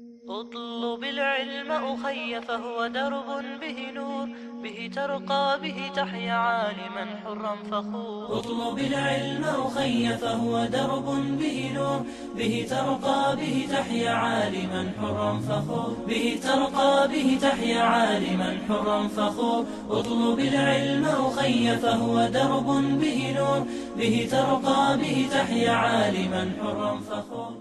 اطلب العلم أخي فهو درب به نور، به ترقى به تحيا عالما حرا فخور. اطلب العلم أخي فهو درب به نور، به ترقى به تحيا عالما حرا فخور، به ترقى به تحيا عالما حرا فخور. اطلب العلم أخي فهو درب به نور، به ترقى به تحيا عالما حرا فخور.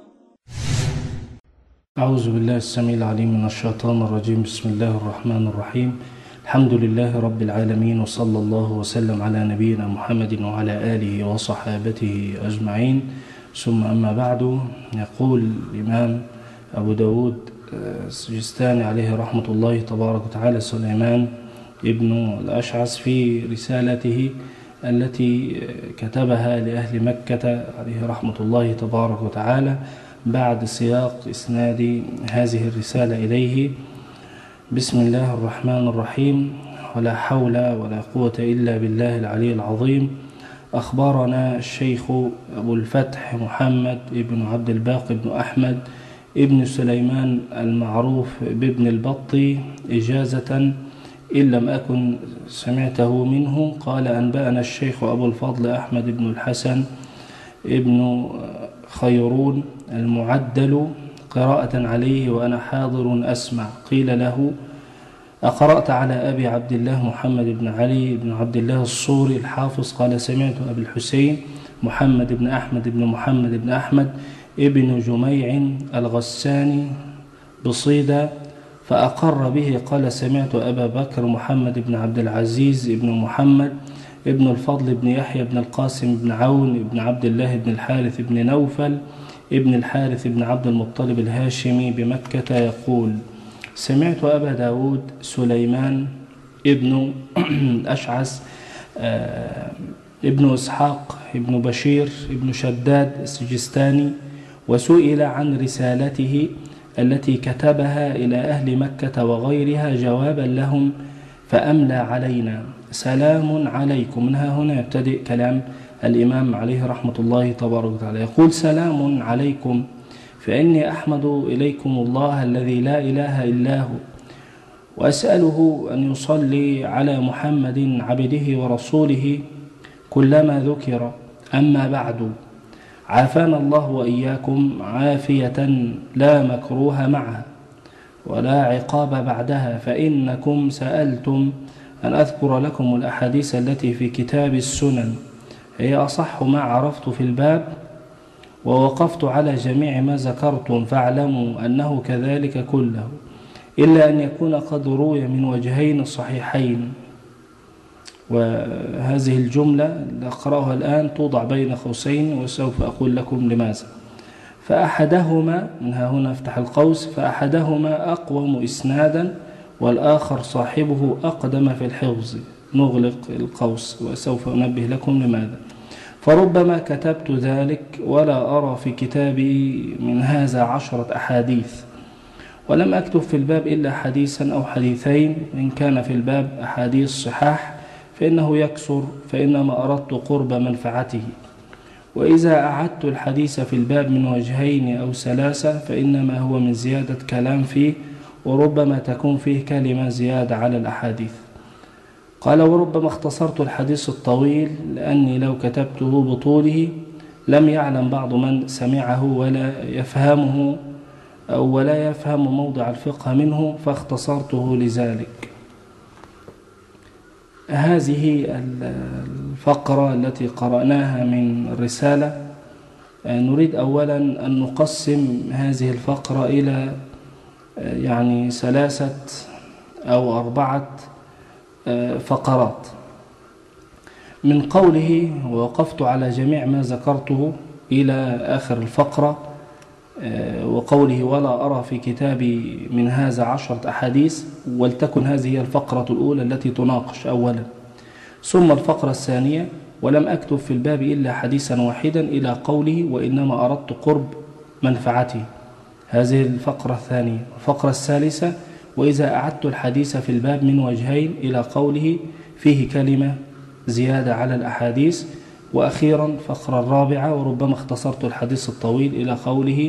أعوذ بالله السميع العليم من الشيطان الرجيم. بسم الله الرحمن الرحيم. الحمد لله رب العالمين، وصلى الله وسلم على نبينا محمد وعلى آله وصحابته أجمعين، ثم أما بعد. يقول الإمام أبو داود السجستاني عليه رحمة الله تبارك وتعالى سليمان ابن الأشعث في رسالته التي كتبها لأهل مكة عليه رحمة الله تبارك وتعالى بعد سياق إسناد هذه الرسالة إليه: بسم الله الرحمن الرحيم، ولا حول ولا قوة إلا بالله العلي العظيم. أخبرنا الشيخ أبو الفتح محمد بن عبد الباقي بن أحمد ابن سليمان المعروف بابن البطي إجازة إن لم أكن سمعته منه. قال: أنبأنا الشيخ أبو الفضل أحمد بن الحسن ابن خيرون المعدل قراءة عليه وأنا حاضر أسمع. قيل له: أقرأت على أبي عبد الله محمد بن علي بن عبد الله الصوري الحافظ؟ قال: سمعت أبي الحسين محمد بن أحمد بن محمد بن أحمد ابن جميع الغساني بصيدا فأقر به. قال: سمعت أبا بكر محمد بن عبد العزيز بن محمد ابن الفضل بن يحيى بن القاسم بن عون بن عبد الله بن الحارث بن نوفل ابن الحارث بن عبد المطلب الهاشمي بمكة يقول: سمعت أبا داود سليمان ابن أشعث ابن إسحاق ابن بشير ابن شداد السجستاني، وسئل عن رسالته التي كتبها إلى أهل مكة وغيرها جوابا لهم فأملى علينا: سلام عليكم. منها هنا يبتدئ كلام الإمام عليه رحمة الله تبارك وتعالى، يقول: سلام عليكم، فإني أحمد إليكم الله الذي لا إله إلا هو، وأسأله أن يصلي على محمد عبده ورسوله كلما ذكر. أما بعد، عافانا الله وإياكم عافية لا مكروه معها ولا عقاب بعدها، فإنكم سألتم أن أذكر لكم الأحاديث التي في كتاب السنن، هي أصح ما عرفت في الباب، ووقفت على جميع ما ذكرتم، فاعلموا أنه كذلك كله، إلا أن يكون قد روي من وجهين صحيحين. وهذه الجملة اللي أقرأها الآن توضع بين قوسين، وسوف أقول لكم لماذا. فأحدهما، منها هنا افتح القوس، فأحدهما أقوم إسنادا والآخر صاحبه أقدم في الحفظ، نغلق القوس وسوف أنبه لكم لماذا. فربما كتبت ذلك ولا أرى في كتابي من هذا 10 أحاديث، ولم أكتب في الباب إلا حديثا أو حديثين، إن كان في الباب أحاديث صحاح فإنه يكسر، فإنما أردت قرب منفعته. وإذا أعدت الحديث في الباب من وجهين أو 3 فإنما هو من زيادة كلام فيه، وربما تكون فيه كلمة زيادة على الأحاديث. قال: وربما اختصرت الحديث الطويل، لأني لو كتبته بطوله لم يعلم بعض من سمعه ولا يفهمه أو ولا يفهم موضع الفقه منه، فاختصرته لذلك. هذه الفقرة التي قرأناها من الرسالة، نريد أولا أن نقسم هذه الفقرة إلى 3 أو 4 فقرات. من قوله ووقفت على جميع ما ذكرته إلى آخر الفقرة، وقوله ولا أرى في كتابي من هذا 10 أحاديث، ولتكن هذه هي الفقرة الأولى التي تناقش أولا. ثم الفقرة الثانية: ولم أكتب في الباب إلا حديثا واحدا، إلى قوله وإنما أردت قرب منفعته، هذه الفقرة الثانية. الفقرة الثالثة: وإذا أعدت الحديث في الباب من وجهين، إلى قوله فيه كلمة زيادة على الأحاديث. وأخيرا الفقرة الرابعة: وربما اختصرت الحديث الطويل، إلى قوله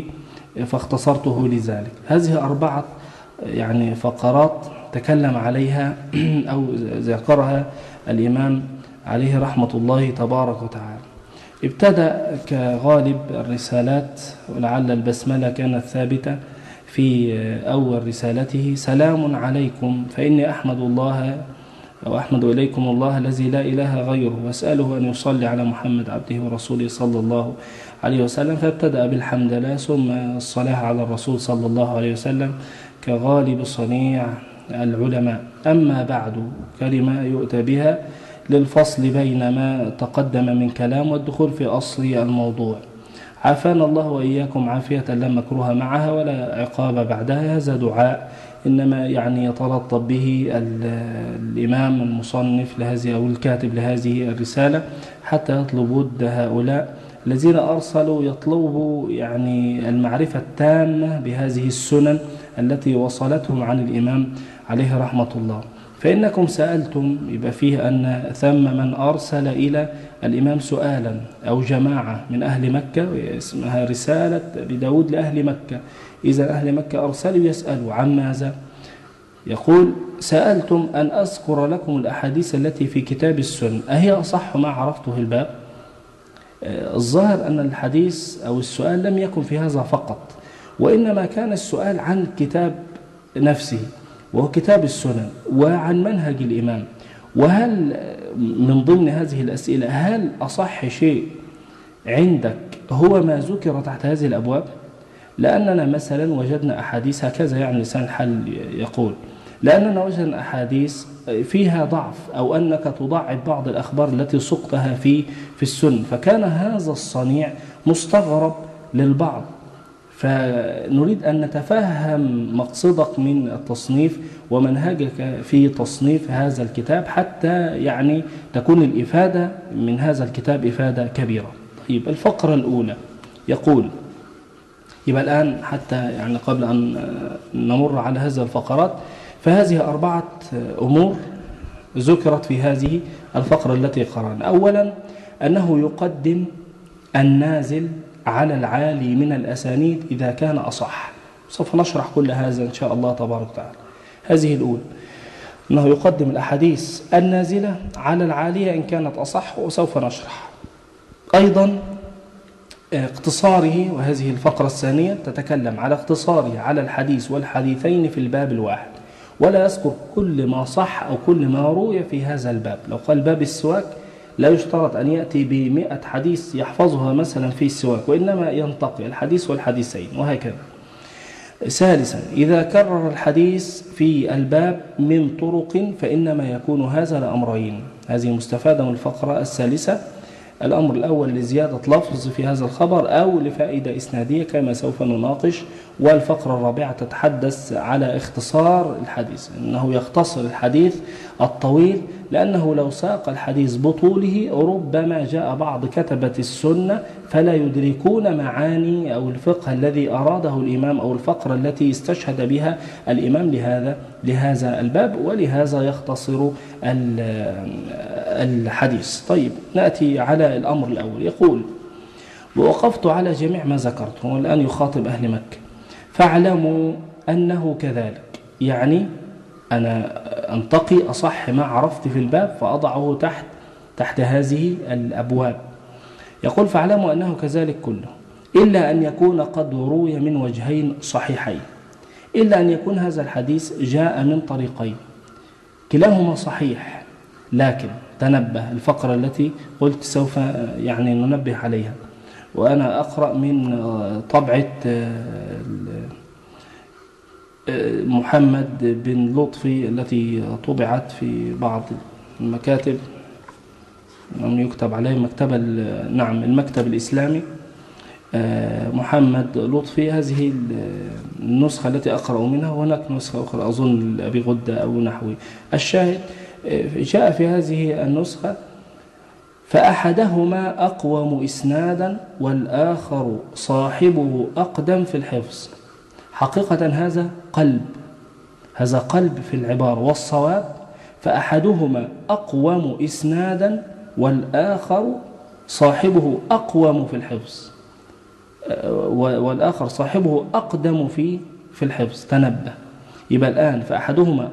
فاختصرته لذلك. هذه 4 يعني فقرات تكلم عليها أو ذكرها الإمام عليه رحمة الله تبارك وتعالى. ابتدأ كغالب الرسالات، ولعل البسملة كانت ثابتة في أول رسالته: سلام عليكم فإني أحمد الله أو أحمد إليكم الله الذي لا إله غيره، وأسأله أن يصلي على محمد عبده ورسوله صلى الله عليه وسلم. فابتدأ بالحمد لله ثم الصلاة على الرسول صلى الله عليه وسلم كغالب صنيع العلماء. أما بعد، كلمة يؤتى بها للفصل بين ما تقدم من كلام والدخول في أصل الموضوع. عافانا الله وإياكم عافية لا مكروه معها ولا عقاب بعدها. هذا دعاء إنما يعني يتلطف به الإمام المصنف لهذه أو الكاتب لهذه الرسالة حتى يطلب ود هؤلاء الذين أرسلوا يطلبوا يعني المعرفة التامة بهذه السنن التي وصلتهم عن الإمام عليه رحمة الله. فإنكم سألتم، يبقى فيه أن ثم من أرسل إلى الإمام سؤالا أو جماعة من أهل مكة، اسمها رسالة بداود لأهل مكة. إذا أهل مكة أرسلوا يسألوا عن ماذا؟ يقول: سألتم أن أذكر لكم الأحاديث التي في كتاب السنة أهي أصح ما عرفته الباب؟ الظاهر أن الحديث أو السؤال لم يكن في هذا فقط، وإنما كان السؤال عن الكتاب نفسه وهو كتاب السنن وعن منهج الإمام. وهل من ضمن هذه الأسئلة هل أصح شيء عندك هو ما ذكر تحت هذه الأبواب؟ لأننا مثلا وجدنا أحاديث هكذا، يعني لسان الحال يقول لأننا وجدنا أحاديث فيها ضعف أو أنك تضعف بعض الأخبار التي سقتها في السنة، فكان هذا الصنيع مستغرب للبعض. فنريد أن نتفهم مقصدك من التصنيف ومنهجك في تصنيف هذا الكتاب حتى يعني تكون الإفادة من هذا الكتاب إفادة كبيرة. طيب، الفقرة الأولى يقول، يبقى الآن حتى يعني قبل أن نمر على هذه الفقرات، فهذه 4 أمور ذكرت في هذه الفقرة التي قرأنا. أولا، أنه يقدم النازل على العالي من الأسانيد إذا كان أصح. سوف نشرح كل هذا إن شاء الله تبارك وتعالى. هذه الأولى، أنه يقدم الأحاديث النازلة على العالية إن كانت أصح، وسوف نشرح أيضا اقتصاره. وهذه الفقرة الثانية تتكلم على اقتصاره على الحديث والحديثين في الباب الواحد، ولا يذكر كل ما صح أو كل ما روي في هذا الباب. لو قال باب السواك لا يشترط أن يأتي ب100 حديث يحفظها مثلا في السواك، وإنما ينتقي الحديث والحديثين وهكذا. ثالثا، إذا كرر الحديث في الباب من طرق فإنما يكون هذا لأمرين. هذه مستفادة من الفقرة الثالثة: الأمر الأول لزيادة لفظ في هذا الخبر أو لفائدة إسنادية كما سوف نناقش. والفقرة الرابعة تتحدث على اختصار الحديث، أنه يختصر الحديث الطويل، لأنه لو ساق الحديث بطوله ربما جاء بعض كتبة السنة فلا يدركون معاني أو الفقه الذي أراده الإمام أو الفقرة التي استشهد بها الإمام لهذا الباب، ولهذا يختصر الحديث. طيب، نأتي على الأمر الأول. يقول: ووقفت على جميع ما ذكرته، والآن يخاطب أهل مكة، فاعلموا أنه كذلك. يعني أنا أنتقي أصح ما عرفت في الباب فأضعه تحت هذه الأبواب. يقول: فاعلموا أنه كذلك كله، إلا أن يكون قد روي من وجهين صحيحين، إلا أن يكون هذا الحديث جاء من طريقين كلاهما صحيح. لكن تنبه، الفقرة التي قلت سوف يعني ننبه عليها، وأنا أقرأ من طبعة محمد بن لطفي التي طبعت في بعض المكاتب، يكتب عليه المكتب الإسلامي محمد لطفي. هذه النسخة التي أقرأ منها، وهناك نسخة أخرى أظن أبي غدة أو نحوي. الشاهد جاء في هذه النسخة: فأحدهما أقوم إسنادا والآخر صاحبه أقدم في الحفظ. حقيقة هذا قلب في العبارة، والصواب فأحدهما أقوم إسنادا والآخر صاحبه أقوم في الحفظ. والآخر صاحبه أقدم في الحفظ. تنبه. يبقى الآن فأحدهما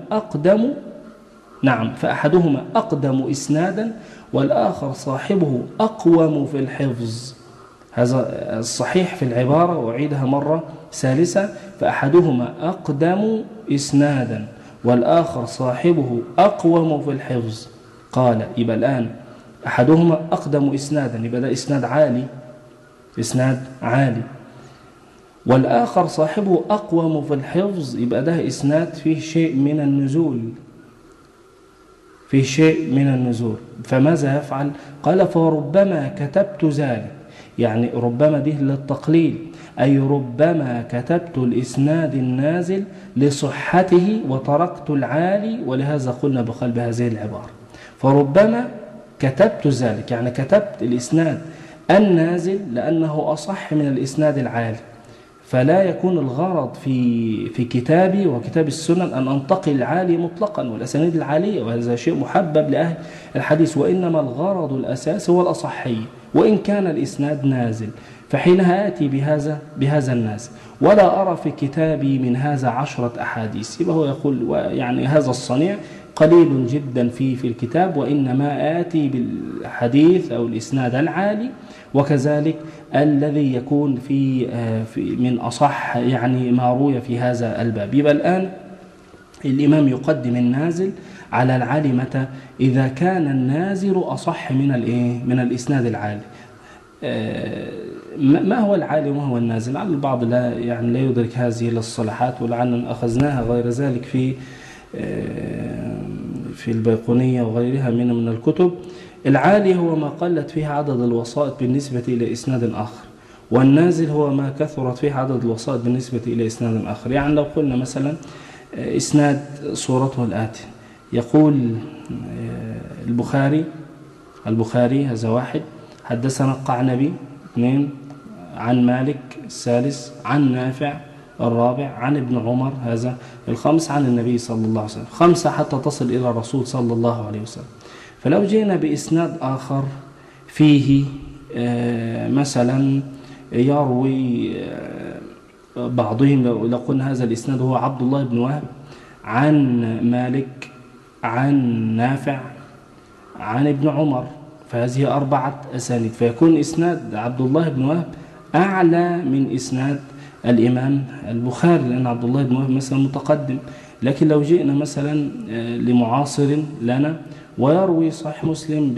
أقدم إسنادا، والآخر صاحبه أقوم في الحفظ. هذا الصحيح في العبارة، وأعيدها مرة ثالثة: فأحدهما أقدم إسنادا والآخر صاحبه أقوم في الحفظ. قال يبقى الآن أحدهما أقدم إسنادا، يبقى ده إسناد عالي، والآخر صاحبه أقوم في الحفظ، يبقى ده إسناد فيه شيء من النزول. فماذا يفعل؟ قال فربما كتبت ذلك، يعني ربما دي للتقليل، أي ربما كتبت الإسناد النازل لصحته وتركت العالي، ولهذا قلنا بقلب هذه العبارة. فربما كتبت ذلك، يعني كتبت الإسناد النازل لأنه أصح من الإسناد العالي، فلا يكون الغرض في كتابي وكتاب السنن أن أنتقي العالي مطلقا والأسانيد العالية، وهذا شيء محبب لأهل الحديث، وإنما الغرض الأساسي هو الأصحية، وإن كان الإسناد نازل فحينها آتي بهذا النازل، ولا أرى في كتابي من هذا 10 أحاديث. يبقى هو يقول يعني هذا الصنيع قليل جدا في الكتاب، وإنما آتي بالحديث أو الإسناد العالي، وكذلك الذي يكون في من أصح يعني ما روي في هذا الباب. يبقى الآن الإمام يقدم النازل على العالي متى؟ إذا كان النازل أصح من الإسناد العالي. ما هو العالي وما هو النازل؟ لعل البعض لا يدرك هذه الاصطلاحات، ولعلنا أخذناها غير ذلك في البيقونية وغيرها من الكتب. العالي هو ما قلت فيه عدد الوسائط بالنسبة إلى إسناد آخر، والنازل هو ما كثرت فيه عدد الوسائط بالنسبة إلى إسناد آخر. يعني لو قلنا مثلا إسناد صورته الآتي: يقول البخاري هذا واحد، حدثنا القعنبي 2، عن مالك 3، عن نافع 4، عن ابن عمر هذا 5، عن النبي صلى الله عليه وسلم 5 حتى تصل إلى الرسول صلى الله عليه وسلم. فلو جينا بإسناد آخر فيه مثلا يروي بعضهم، لو قلنا هذا الإسناد هو عبد الله بن وهب عن مالك عن نافع عن ابن عمر، فهذه 4 أسانيد، فيكون إسناد عبد الله بن وهب أعلى من إسناد الإمام البخاري، لأن عبد الله بن وهب مثلا متقدم. لكن لو جئنا مثلا لمعاصر لنا ويروي صحيح مسلم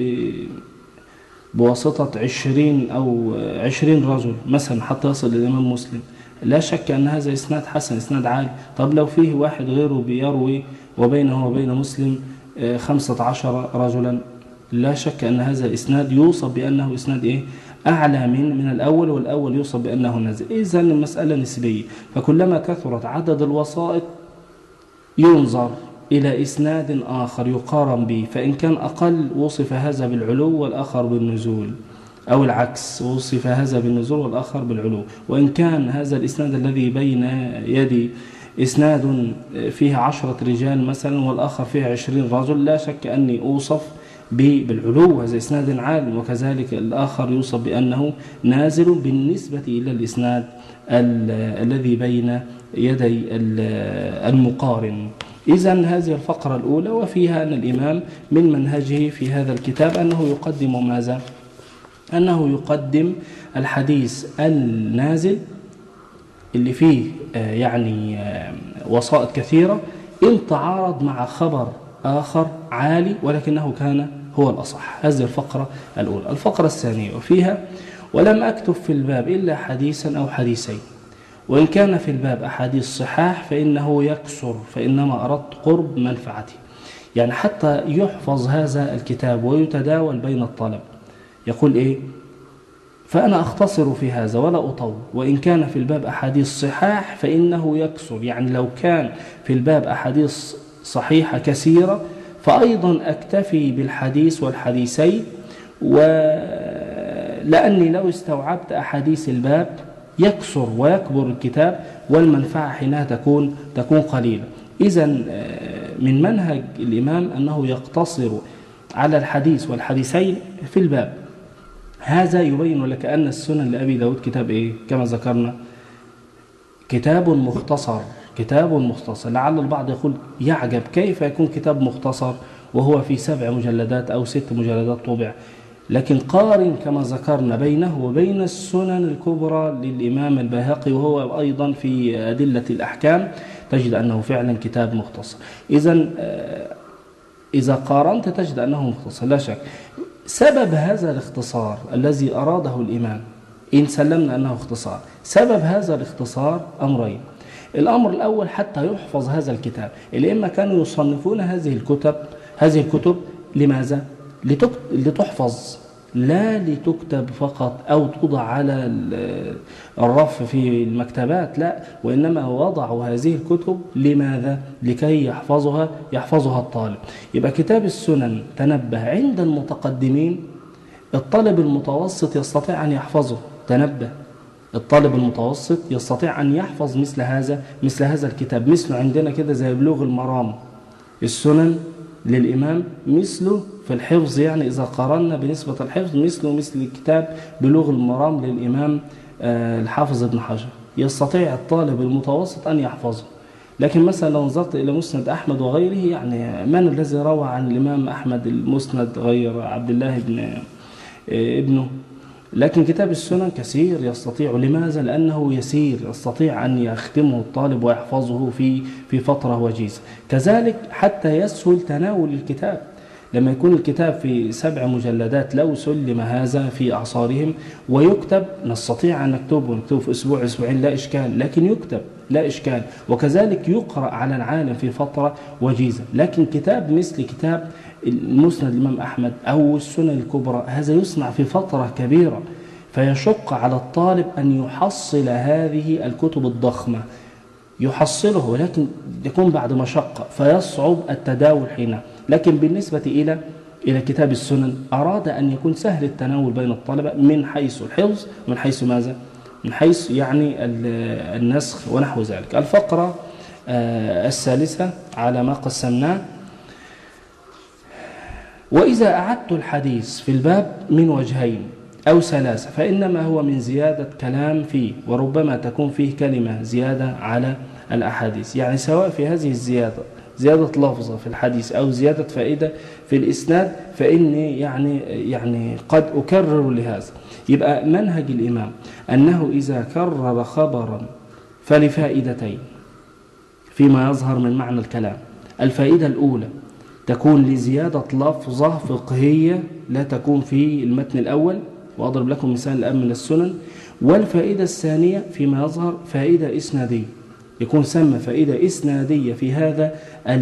بواسطة 20 رجل مثلا حتى يصل للإمام مسلم، لا شك أن هذا إسناد حسن، إسناد عالي. طب لو فيه واحد غيره بيروي وبينه وبين مسلم 15 رجلا، لا شك أن هذا الإسناد يوصف بأنه إسناد أعلى من الأول، والأول يوصف بأنه نازل. إذن المسألة نسبية، فكلما كثرت عدد الوسائط ينظر إلى إسناد آخر يقارن به، فإن كان أقل وصف هذا بالعلو والآخر بالنزول، أو العكس وصف هذا بالنزول والآخر بالعلو. وإن كان هذا الإسناد الذي بين يدي إسناد فيه 10 رجال مثلا والآخر فيه 20 رجل، لا شك أني أوصف بالعلو، هذا إسناد عالي، وكذلك الآخر يوصف بأنه نازل بالنسبة إلى الإسناد الذي بين يدي المقارن. إذن هذه الفقرة الأولى، وفيها أن الإمام من منهجه في هذا الكتاب أنه يقدم ماذا؟ أنه يقدم الحديث النازل اللي فيه يعني وسائط كثيرة إن تعارض مع خبر آخر عالي ولكنه كان هو الأصح. هذه الفقرة الأولى. الفقرة الثانية وفيها: ولم أكتب في الباب إلا حديثا أو حديثين، وإن كان في الباب أحاديث صحاح فإنه يكسر، فإنما أردت قرب منفعته. يعني حتى يحفظ هذا الكتاب ويتداول بين الطلب، يقول فأنا أختصر في هذا ولا أطول، وإن كان في الباب أحاديث صحاح فإنه يكسر. يعني لو كان في الباب أحاديث صحيحة كثيرة فأيضا أكتفي بالحديث والحديثين، ولأني لو استوعبت أحاديث الباب يكسر ويكبر الكتاب، والمنفعة حينها تكون قليلة. إذن من منهج الإمام أنه يقتصر على الحديث والحديثين في الباب، هذا يبين لك أن السنن لأبي داود كتاب إيه؟ كما ذكرنا كتاب مختصر، كتاب مختصر. لعل البعض يقول يعجب كيف يكون كتاب مختصر وهو في 7 مجلدات أو 6 مجلدات طبع. لكن قارن كما ذكرنا بينه وبين السنن الكبرى للإمام البيهقي وهو أيضا في أدلة الأحكام، تجد أنه فعلا كتاب مختصر. إذا قارنت تجد أنه مختصر لا شك. سبب هذا الاختصار الذي أراده الإمام، إن سلمنا أنه اختصار، سبب هذا الاختصار أمرين. الأمر الأول حتى يحفظ هذا الكتاب. الأئمة كانوا يصنفون هذه الكتب لماذا؟ لتحفظ، لا لتكتب فقط أو توضع على الرف في المكتبات، لا، وإنما وضعوا هذه الكتب لماذا؟ لكي يحفظها الطالب. يبقى كتاب السنن تنبه عند المتقدمين الطالب المتوسط يستطيع أن يحفظه. تنبه الطالب المتوسط يستطيع أن يحفظ مثل هذا الكتاب. مثله عندنا كده زي بلوغ المرام، السنن للإمام مثله في الحفظ، يعني إذا قارنا بنسبة الحفظ مثل كتاب بلوغ المرام للإمام الحافظ ابن حجر، يستطيع الطالب المتوسط أن يحفظه. لكن مثلا لو نظرت إلى مسند أحمد وغيره، يعني من الذي روى عن الإمام أحمد المسند غير عبد الله ابنه؟ لكن كتاب السنن كثير يستطيع. لماذا؟ لأنه يسير، يستطيع أن يختمه الطالب ويحفظه في فترة وجيزة. كذلك حتى يسهل تناول الكتاب، لما يكون الكتاب في 7 مجلدات لو سلم هذا في أعصارهم ويكتب، نستطيع أن نكتبه في أسبوع أسبوعين لا إشكال، لكن يكتب لا إشكال، وكذلك يقرأ على العالم في فترة وجيزة. لكن كتاب مثل كتاب المسند الإمام أحمد أو السنن الكبرى، هذا يصنع في فترة كبيرة، فيشق على الطالب أن يحصل هذه الكتب الضخمة، يحصله، ولكن يكون بعد مشقة فيصعب التداول حينها. لكن بالنسبة إلى كتاب السنن أراد أن يكون سهل التناول بين الطلبة من حيث الحفظ، من حيث ماذا؟ من حيث يعني النسخ ونحو ذلك. الفقرة الثالثة على ما قسمناه: وإذا أعدت الحديث في الباب من وجهين أو 3 فإنما هو من زيادة كلام فيه، وربما تكون فيه كلمة زيادة على الأحاديث. يعني سواء في هذه الزيادة زيادة لفظة في الحديث أو زيادة فائدة في الإسناد، فإني يعني قد أكرر لهذا. يبقى منهج الإمام أنه إذا كرر خبرا فلفائدتين فيما يظهر من معنى الكلام. الفائدة الأولى تكون لزيادة لفظة فقهية لا تكون في المتن الأول، وأضرب لكم مثال الآن من السنن. والفائدة الثانية فيما يظهر فائدة إسنادية، يكون سمى فائدة إسنادية في هذا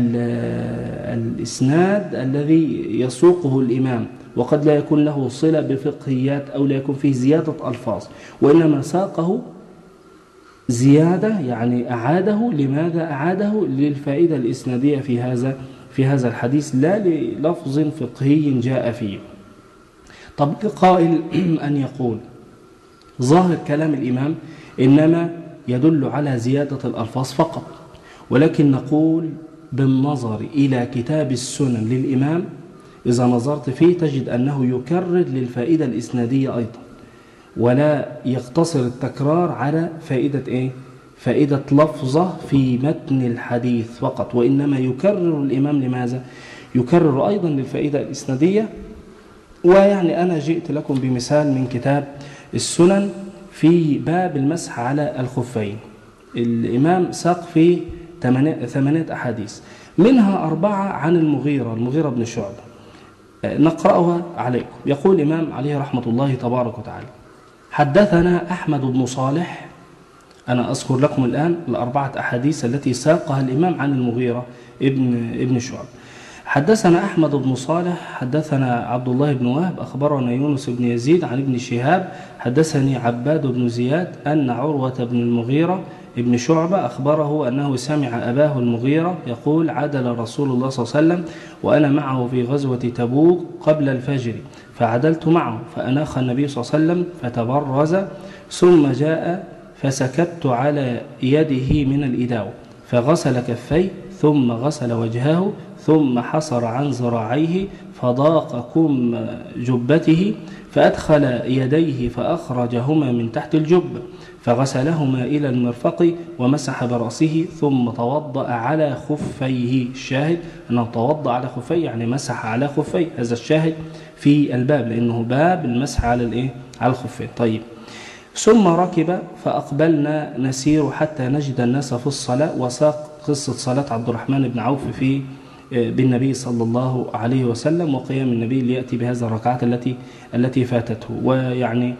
الإسناد الذي يسوقه الإمام، وقد لا يكون له صلة بفقهيات أو لا يكون فيه زيادة ألفاظ، وإنما ساقه زيادة، يعني أعاده. لماذا أعاده؟ للفائدة الإسنادية في هذا الحديث، لا للفظ فقهي جاء فيه. طب قائل أن يقول ظاهر كلام الإمام إنما يدل على زيادة الألفاظ فقط، ولكن نقول بالنظر إلى كتاب السنن للإمام إذا نظرت فيه تجد أنه يكرر للفائدة الإسنادية أيضا، ولا يقتصر التكرار على فائدة إيه؟ فائدة لفظة في متن الحديث فقط، وإنما يكرر الإمام. لماذا؟ يكرر أيضا للفائدة الإسنادية. ويعني أنا جئت لكم بمثال من كتاب السنن في باب المسح على الخفين. الإمام ساق فيه 8 أحاديث، منها 4 عن المغيرة بن شعبة. نقرأها عليكم. يقول الإمام عليه رحمة الله تبارك وتعالى: حدثنا أحمد بن صالح. أنا أذكر لكم الآن 4 أحاديث التي ساقها الإمام عن المغيرة ابن شعبة. حدثنا أحمد بن صالح حدثنا عبد الله بن وهب أخبرنا يونس بن يزيد عن ابن شهاب حدثني عباد بن زياد أن عروة بن المغيرة ابن شعبة أخبره أنه سمع أباه المغيرة يقول: عدل رسول الله صلى الله عليه وسلم وأنا معه في غزوة تبوك قبل الفجر، فعدلت معه فأناخ النبي صلى الله عليه وسلم فتبرز، ثم جاء فسكت على يده من الإداوة، فغسل كفيه ثم غسل وجهه ثم حصر عن ذراعيه فضاق كم جبته فأدخل يديه فأخرجهما من تحت الجبة فغسلهما إلى المرفق ومسح برأسه ثم توضأ على خفيه. الشاهد أنه توضأ على خفيه يعني مسح على خفيه، هذا الشاهد في الباب لأنه باب المسح على على الخفين. طيب ثم ركب فأقبلنا نسير حتى نجد الناس في الصلاة، وساق قصة صلاة عبد الرحمن بن عوف بالنبي صلى الله عليه وسلم وقيام النبي ليأتي بهذه الركعات التي فاتته، ويعني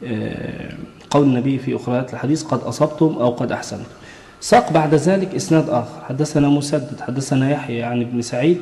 قول النبي في أخريات الحديث قد أصبتم أو قد أحسنتم. ساق بعد ذلك إسناد آخر حدثنا مسدد حدثنا يحيى يعني ابن سعيد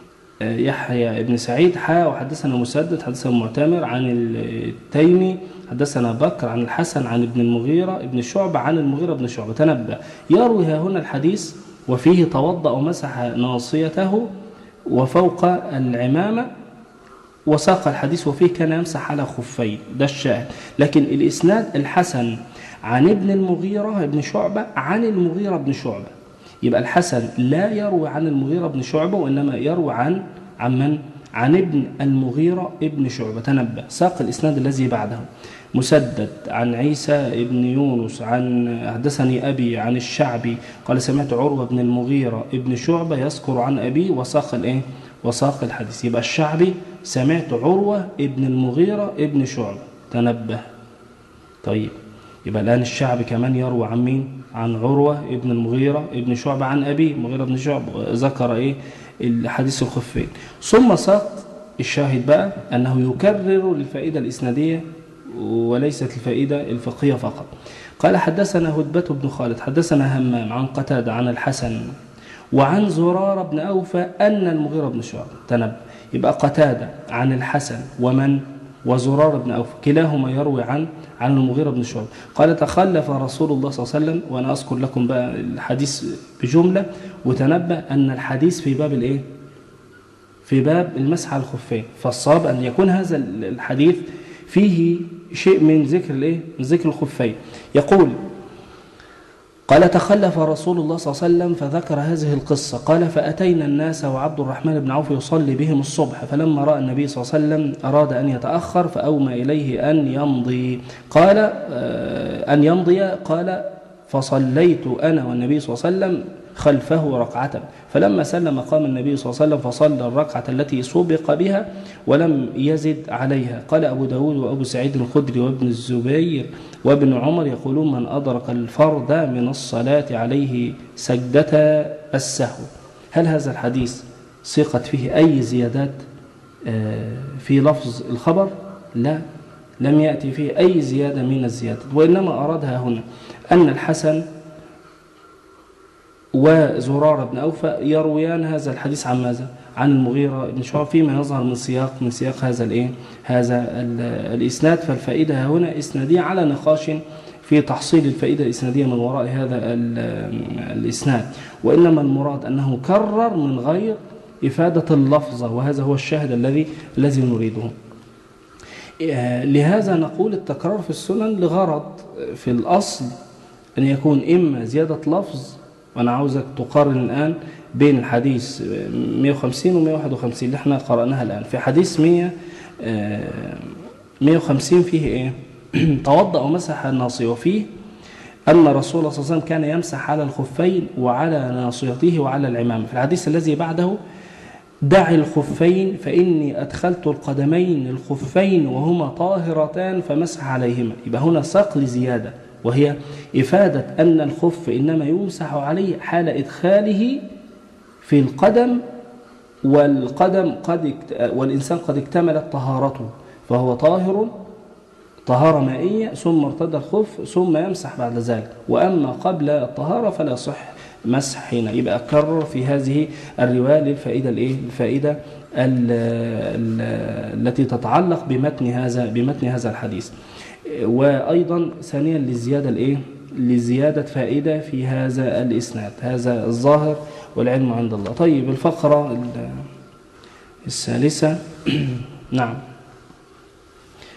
يحيى ابن سعيد وحدثنا مسدد حدثنا معتمر عن التيمي حدثنا بكر عن الحسن عن ابن المغيرة ابن شعبة عن المغيرة بن شعبة. تنبأ يروي هنا الحديث وفيه توضأ ومسح ناصيته وفوق العمامة، وساق الحديث وفيه كان يمسح على خفين، ده الشاهد. لكن الإسناد الحسن عن ابن المغيرة ابن شعبة عن المغيرة بن شعبة، يبقى الحسن لا يروي عن المغيرة بن شعبة وإنما يروي عن من؟ عن ابن المغيرة ابن شعبة. تنبأ ساق الإسناد الذي بعده مسدد عن عيسى ابن يونس عن حدثني أبي عن الشعبي قال سمعت عروة بن المغيرة ابن شعبة يذكر عن أبي وساق الحديث. يبقى الشعبي سمعت عروة ابن المغيرة ابن شعبة. تنبه. طيب يبقى الآن الشعبي كمان يروي عن مين؟ عن عروة ابن المغيرة ابن شعبة عن أبي مغيرة بن شعبة، ذكر الحديث الخفين. ثم ساق الشاهد بقى أنه يكرر الفائدة الإسنادية وليست الفائدة الفقهية فقط. قال حدثنا هدبة بن خالد حدثنا همام عن قتادة عن الحسن وعن زرار بن أوفى أن المغيرة بن شعبة. تنبأ يبقى قتادة عن الحسن وزرار بن أوفى كلاهما يروي عن المغيرة بن شعبة. قال تخلف رسول الله صلى الله عليه وسلم، وأنا أذكر لكم بقى الحديث بجملة، وتنبأ أن الحديث في باب في باب المسح على الخفين، فالصواب أن يكون هذا الحديث فيه شيء من ذكر من ذكر الخفين. يقول قال تخلف رسول الله صلى الله عليه وسلم فذكر هذه القصة. قال فأتينا الناس وعبد الرحمن بن عوف يصلي بهم الصبح، فلما رأى النبي صلى الله عليه وسلم أراد أن يتأخر فأومى إليه أن يمضي. قال فصليت أنا والنبي صلى الله عليه وسلم خلفه ركعة، فلما سلم قام النبي صلى الله عليه وسلم فصلى الركعة التي سبق بها ولم يزد عليها. قال أبو داود وأبو سعيد الخدري وابن الزبير وابن عمر يقولون من أدرك الفرد من الصلاة عليه سجدة السهو. هل هذا الحديث سيقت فيه أي زيادات في لفظ الخبر؟ لا، لم يأتي فيه أي زيادة من الزيادات، وإنما أرادها هنا أن الحسن وزرار بن أوفى يرويان هذا الحديث عن ماذا؟ عن المغيرة بن شعبة فيما يظهر من سياق هذا الإسناد. فالفائدة هنا إسنادية على نقاش في تحصيل الفائدة الإسنادية من وراء هذا الإسناد، وإنما المراد أنه كرر من غير إفادة اللفظة، وهذا هو الشاهد الذي نريده. لهذا نقول التكرار في السنن لغرض في الأصل أن يكون إما زيادة لفظ، وأنا عاوزك تقارن الآن بين الحديث 150 و 151 اللي احنا قرأناها الآن. في حديث 150 فيه توضأ ومسح الناصية، وفيه أن رسول الله صلى الله عليه وسلم كان يمسح على الخفين وعلى ناصيته وعلى العمامة. في الحديث الذي بعده دع الخفين فإني أدخلت القدمين الخفين وهما طاهرتان فمسح عليهما. يبقى هنا ساق لزيادة، وهي إفادة أن الخف إنما يمسح عليه حال إدخاله في القدم، والإنسان قد اكتملت طهارته فهو طاهر طهارة مائية، ثم ارتدى الخف ثم يمسح بعد ذلك، وأما قبل الطهارة فلا صح مسح هنا. يبقى أكرر في هذه الرواية الفائدة التي تتعلق بمتن هذا الحديث، وأيضا ثانيا لزيادة فائدة في هذا الإسناد. هذا الظاهر والعلم عند الله. طيب الفقرة الثالثة نعم،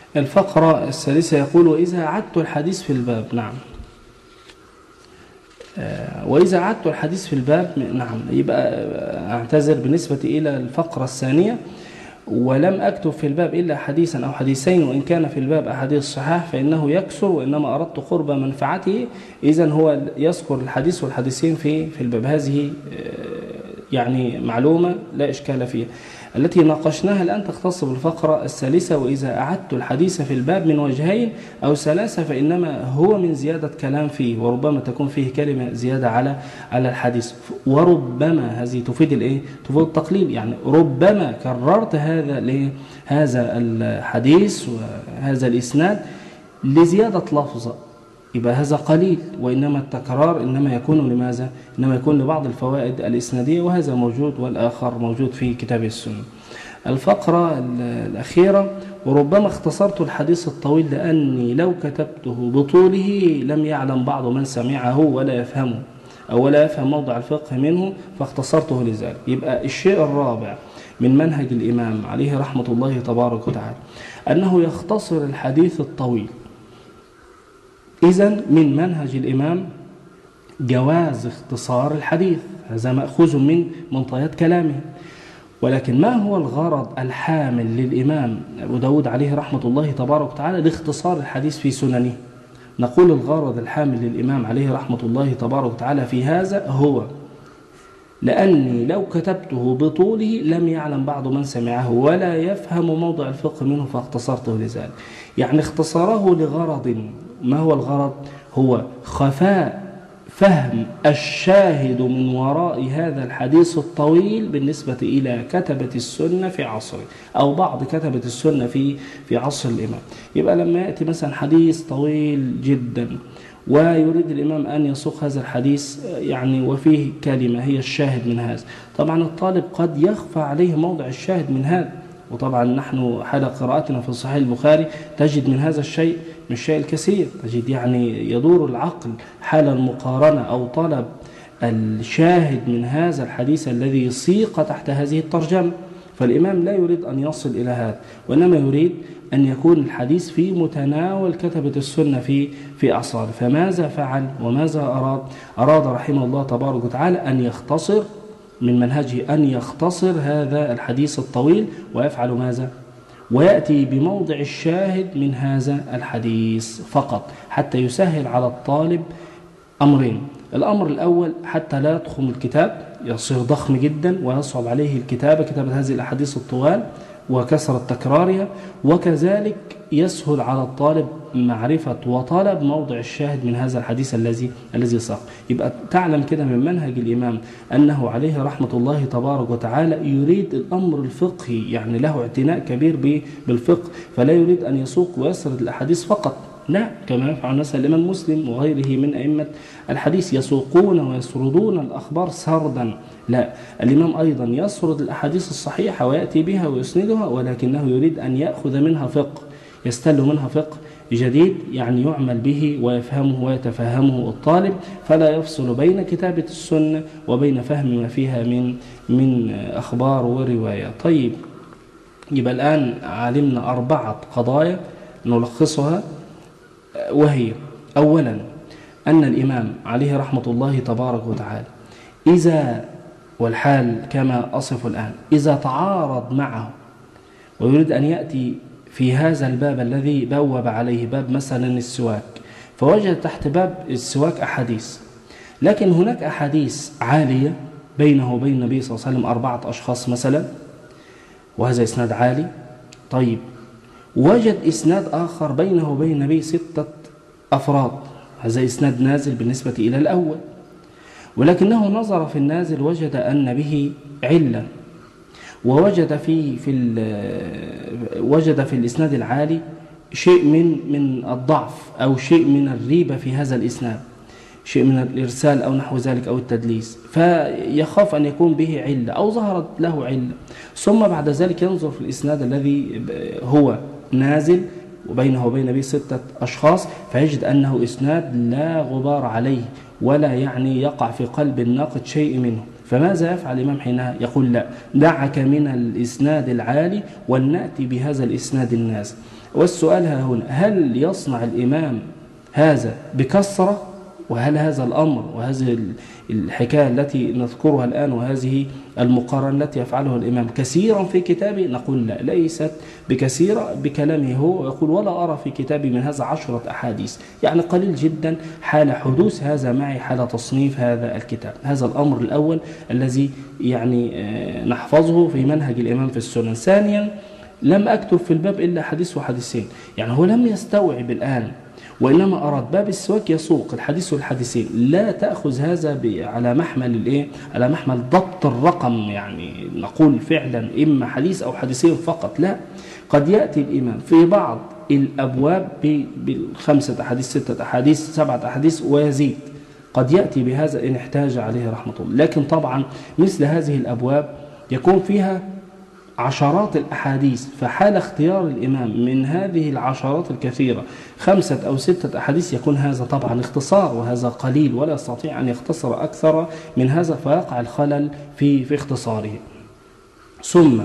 الفقرة الثالثة يقول وإذا أعدت الحديث في الباب. نعم، وإذا أعدت الحديث في الباب نعم يبقى أعتذر بالنسبة إلى الفقرة الثانية، ولم أكتب في الباب إلا حديثا أو حديثين، وإن كان في الباب أحاديث صحاح فإنه يكسر، وإنما أردت قرب منفعته. إذن هو يذكر الحديث والحديثين في الباب. هذه يعني معلومة لا إشكال فيها. التي ناقشناها الآن تختص بالفقرة الثالثة، وإذا أعدت الحديث في الباب من وجهين أو ثلاثة فإنما هو من زيادة كلام فيه، وربما تكون فيه كلمة زيادة على الحديث، وربما هذه تفيد الإيه؟ تفيد التقليل، يعني ربما كررت هذا الحديث وهذا الإسناد لزيادة لفظة، يبقى هذا قليل، وإنما التكرار إنما يكون لماذا؟ إنما يكون لبعض الفوائد الإسنادية، وهذا موجود والآخر موجود في كتاب السنة. الفقرة الأخيرة: وربما اختصرت الحديث الطويل لأني لو كتبته بطوله لم يعلم بعض من سمعه ولا يفهمه أو ولا يفهم موضع الفقه منه فاختصرته لذلك. يبقى الشيء الرابع من منهج الإمام عليه رحمة الله تبارك وتعالى أنه يختصر الحديث الطويل. إذن من منهج الإمام جواز اختصار الحديث، هذا مأخوذ من منطقات كلامه. ولكن ما هو الغرض الحامل للإمام أبو داود عليه رحمة الله تبارك وتعالى لاختصار الحديث في سننه؟ نقول الغرض الحامل للإمام عليه رحمة الله تبارك وتعالى في هذا هو لأني لو كتبته بطوله لم يعلم بعض من سمعه ولا يفهم موضع الفقه منه فاختصرته لذلك. يعني اختصاره لغرض. ما هو الغرض؟ هو خفاء فهم الشاهد من وراء هذا الحديث الطويل بالنسبة إلى كتبة السنة في عصره أو بعض كتبة السنة في عصر الإمام. يبقى لما يأتي مثلا حديث طويل جدا ويريد الإمام أن يسوق هذا الحديث يعني وفيه كلمة هي الشاهد من هذا، طبعا الطالب قد يخفى عليه موضع الشاهد من هذا، وطبعا نحن حال قراءتنا في صحيح البخاري تجد من هذا الشيء من الشيء الكثير، تجد يعني يدور العقل حال المقارنة أو طلب الشاهد من هذا الحديث الذي سيق تحت هذه الترجمة. فالإمام لا يريد أن يصل إلى هذا، وإنما يريد أن يكون الحديث في متناول كتبة السنة في أعصاره. فماذا فعل وماذا أراد رحمه الله تبارك وتعالى؟ أن يختصر من منهجه، أن يختصر هذا الحديث الطويل ويفعل ماذا؟ ويأتي بموضع الشاهد من هذا الحديث فقط، حتى يسهل على الطالب أمرين. الأمر الأول حتى لا يضخم الكتاب، يصير ضخم جدا ويصعب عليه كتابة هذه الأحاديث الطوال وكثرة تكرارها، وكذلك يسهل على الطالب معرفة وطلب موضع الشاهد من هذا الحديث الذي ساق. يبقى تعلم كده من منهج الإمام أنه عليه رحمة الله تبارك وتعالى يريد الأمر الفقهي، يعني له اعتناء كبير بالفقه، فلا يريد أن يسوق ويسرد الأحاديث فقط، لا، كما يفعل مثلا الإمام مسلم وغيره من أئمة الحديث يسوقون ويسردون الأخبار سردا. لا، الإمام أيضا يسرد الأحاديث الصحيحة ويأتي بها ويسندها، ولكنه يريد أن يأخذ منها فقه، يستل منها فقه جديد يعني يعمل به ويفهمه ويتفهمه الطالب، فلا يفصل بين كتابة السنة وبين فهم ما فيها من أخبار وروايات. طيب، يبقى الآن علمنا 4 قضايا نلخصها، وهي: أولا أن الإمام عليه رحمة الله تبارك وتعالى إذا، والحال كما أصف الآن، إذا تعارض معه ويريد أن يأتي في هذا الباب الذي بوب عليه، باب مثلا السواك، فوجد تحت باب السواك أحاديث، لكن هناك أحاديث عالية بينه وبين النبي صلى الله عليه وسلم 4 أشخاص مثلا، وهذا إسناد عالي. طيب، وجد إسناد آخر بينه وبين النبي 6 أفراد، هذا إسناد نازل بالنسبة إلى الأول، ولكنه نظر في النازل وجد أن به علة، ووجد وجد في الإسناد العالي شيء من الضعف أو شيء من الريبة في هذا الإسناد، شيء من الإرسال أو نحو ذلك أو التدليس، فيخاف أن يكون به علة أو ظهرت له علة. ثم بعد ذلك ينظر في الإسناد الذي هو نازل وبينه وبين النبي 6 أشخاص، فيجد أنه إسناد لا غبار عليه ولا يعني يقع في قلب الناقد شيء منه. فماذا يفعل الإمام حينها؟ يقول: لا، دعك من الإسناد العالي ولنأتي بهذا الإسناد النازل. والسؤال ها هنا: هل يصنع الإمام هذا بكثرة وهل هذا الأمر وهذه الحكاية التي نذكرها الآن وهذه المقارنة التي يفعله الإمام كثيرا في كتابه؟ نقول لا، ليست بكثيرة بكلامه هو. يقول ولا أرى في كتابي من هذا 10 أحاديث، يعني قليل جدا حال حدوث هذا معي حال تصنيف هذا الكتاب. هذا الأمر الأول الذي يعني نحفظه في منهج الإمام في السنن. ثانيا، لم أكتب في الباب إلا حديث وحديثين، يعني هو لم يستوعب الآن، وإنما أراد باب السواك يسوق الحديث والحديثين. لا تأخذ هذا على محمل على محمل ضبط الرقم، يعني نقول فعلا إما حديث أو حديثين فقط، لا. قد يأتي الإمام في بعض الأبواب ب5 أحاديث 6 أحاديث 7 أحاديث ويزيد، قد يأتي بهذا إن احتاج عليه رحمة الله. لكن طبعا مثل هذه الأبواب يكون فيها عشرات الأحاديث، فحال اختيار الإمام من هذه العشرات الكثيرة 5 أو 6 أحاديث يكون هذا طبعا اختصار، وهذا قليل ولا يستطيع أن يختصر أكثر من هذا، فيقع الخلل في اختصاره. ثم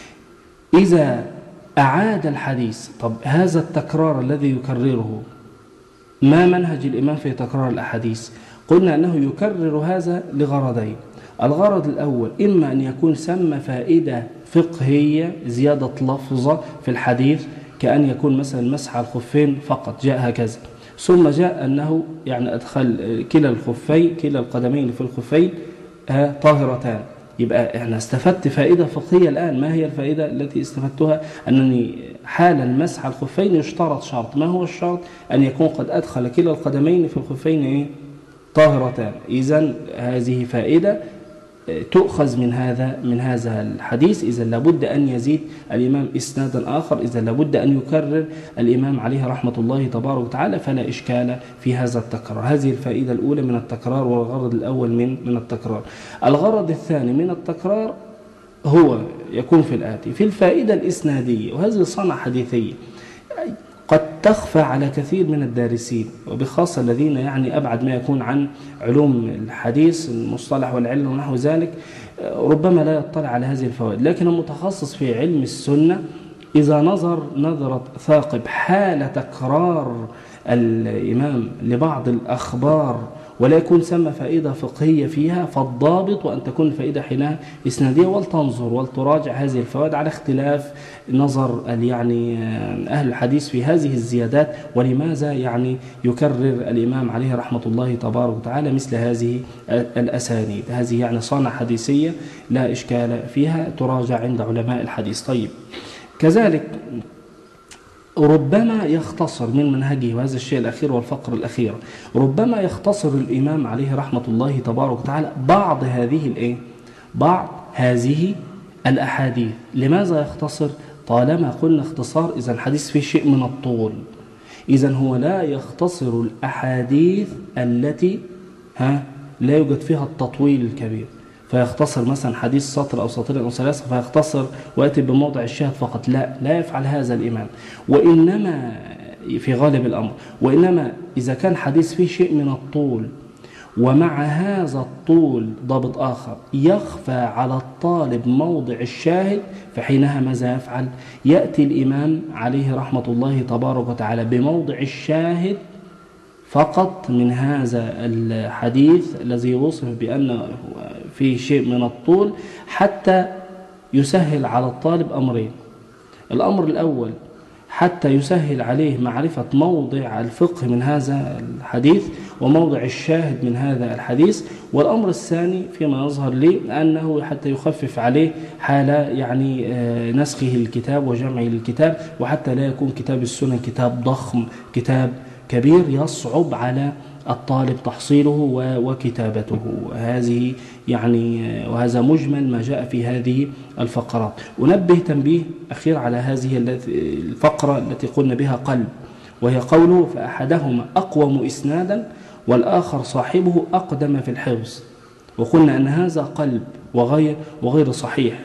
إذا أعاد الحديث، طب هذا التكرار الذي يكرره ما منهج الإمام في تكرار الأحاديث؟ قلنا أنه يكرر هذا لغرضين. الغرض الأول إما أن يكون ثم فائدة فقهية زيادة لفظة في الحديث، كأن يكون مثلا مسح الخفين فقط جاء هكذا، ثم جاء أنه يعني أدخل كلا القدمين في الخفين طاهرتان، يبقى احنا استفدت فائدة فقهية الآن. ما هي الفائدة التي استفدتها؟ أنني حال المسح الخفين يشترط شرط. ما هو الشرط؟ أن يكون قد أدخل كلا القدمين في الخفين طاهرتان. إذن هذه فائدة تؤخذ من هذا الحديث. إذا لابد أن يزيد الإمام إسنادا آخر، إذا لابد أن يكرر الإمام عليه رحمة الله تبارك وتعالى، فلا إشكال في هذا التكرار. هذه الفائدة الأولى من التكرار، والغرض الأول من التكرار. الغرض الثاني من التكرار هو يكون في الآتي: في الفائدة الإسنادية، وهذه صنعة حديثية قد تخفى على كثير من الدارسين، وبخاصة الذين يعني أبعد ما يكون عن علوم الحديث المصطلح والعلم ونحو ذلك، ربما لا يطلع على هذه الفوائد. لكن المتخصص في علم السنة إذا نظرة ثاقب حال تكرار الإمام لبعض الأخبار ولا يكون ثم فائدة فقهية فيها، فالضابط وأن تكون الفائدة حينها إسنادية، ولتنظر ولتراجع هذه الفوائد على اختلاف نظر يعني أهل الحديث في هذه الزيادات، ولماذا يعني يكرر الإمام عليه رحمة الله تبارك وتعالى مثل هذه الأسانيد. هذه يعني صنعة حديثية لا إشكال فيها، تراجع عند علماء الحديث. طيب، كذلك ربما يختصر من منهجه، وهذا الشيء الأخير والفقر الأخير، ربما يختصر الإمام عليه رحمة الله تبارك وتعالى بعض هذه الأحاديث. لماذا يختصر؟ طالما قلنا اختصار، إذا الحديث فيه شيء من الطول، إذا هو لا يختصر الأحاديث التي لا يوجد فيها التطويل الكبير، فيختصر مثلا حديث سطر أو سطرين أو 3 فيختصر ويأتي بموضع الشاهد فقط. لا يفعل هذا الإمام، وإنما في غالب الأمر، وإنما إذا كان حديث فيه شيء من الطول ومع هذا الطول ضابط آخر يخفى على الطالب موضع الشاهد، فحينها ماذا يفعل؟ يأتي الإمام عليه رحمة الله تبارك وتعالى بموضع الشاهد فقط من هذا الحديث الذي وصف بأنه فيه شيء من الطول، حتى يسهل على الطالب أمرين: الأمر الأول حتى يسهل عليه معرفة موضع الفقه من هذا الحديث وموضع الشاهد من هذا الحديث، والأمر الثاني فيما يظهر لي أنه حتى يخفف عليه حال يعني نسخه الكتاب وجمعه للكتاب، وحتى لا يكون كتاب السنن كتاب ضخم كتاب كبير يصعب على الطالب تحصيله وكتابته. هذه يعني وهذا مجمل ما جاء في هذه الفقرات. أنبه تنبيه أخير على هذه الفقرة التي قلنا بها قلب، وهي قوله: فأحدهما أقوم إسنادا والآخر صاحبه أقدم في الحفظ. وقلنا أن هذا قلب وغير صحيح،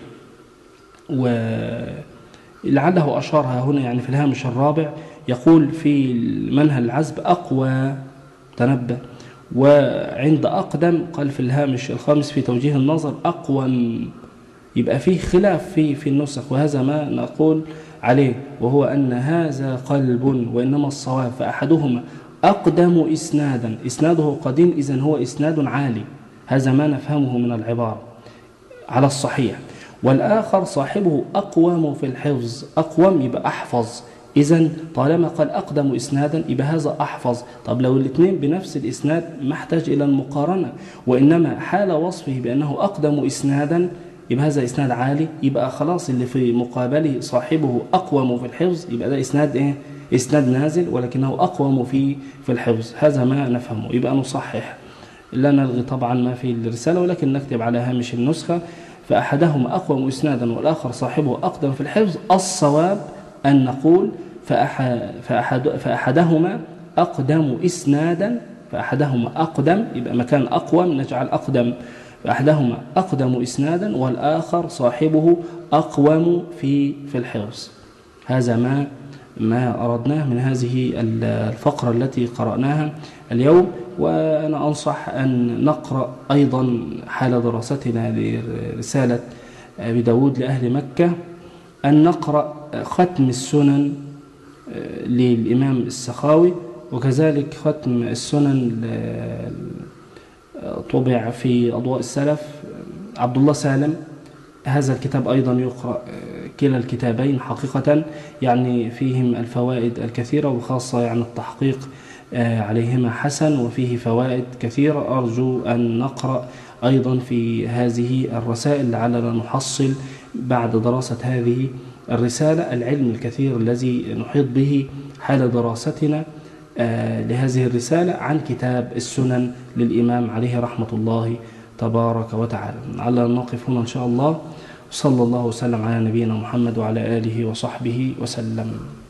ولعله أشارها هنا يعني في الهامش الرابع، يقول في منهل العزب أقوى، تنبه، وعند أقدم قال في الهامش الخامس في توجيه النظر أقوم. يبقى فيه خلاف في النسخ، وهذا ما نقول عليه، وهو أن هذا قلب وإنما الصواب فأحدهما أقدم إسنادا، إسناده قديم، إذن هو إسناد عالي، هذا ما نفهمه من العبارة على الصحيح. والآخر صاحبه أقوم في الحفظ، أقوم يبقى أحفظ، إذن طالما قال أقدم إسنادا يبقى هذا أحفظ. طب لو الاثنين بنفس الإسناد ما احتاج إلى المقارنة، وإنما حال وصفه بأنه أقدم إسنادا يبقى هذا إسناد عالي، يبقى خلاص اللي في مقابله صاحبه أقوم في الحفظ يبقى ده إسناد إيه؟ إسناد نازل ولكنه أقوم في الحفظ. هذا ما نفهمه. يبقى نصحح، لا نلغي طبعا ما في الرسالة، ولكن نكتب على هامش النسخة فأحدهما أقوم إسنادا والآخر صاحبه أقدم في الحفظ. الصواب أن نقول فأحدهما أقدم إسنادا، فأحدهما أقدم يبقى مكان أقوم نجعل أقدم، فأحدهما أقدم إسنادا والآخر صاحبه أقوم في الحفظ. هذا ما أردناه من هذه الفقرة التي قرأناها اليوم. وأنا أنصح أن نقرأ أيضا حال دراستنا لرسالة أبي داود لأهل مكة، أن نقرأ ختم السنن للإمام السخاوي، وكذلك ختم السنن طبع في أضواء السلف عبد الله سالم. هذا الكتاب أيضا يقرأ، كلا الكتابين حقيقة يعني فيهم الفوائد الكثيرة، وخاصة يعني التحقيق عليهما حسن وفيه فوائد كثيرة. أرجو أن نقرأ أيضا في هذه الرسائل لعلنا نحصل بعد دراسة هذه الرسالة العلم الكثير الذي نحيط به حال دراستنا لهذه الرسالة عن كتاب السنن للإمام عليه رحمة الله تبارك وتعالى. على نقف هنا إن شاء الله. صلى الله وسلم على نبينا محمد وعلى آله وصحبه وسلم.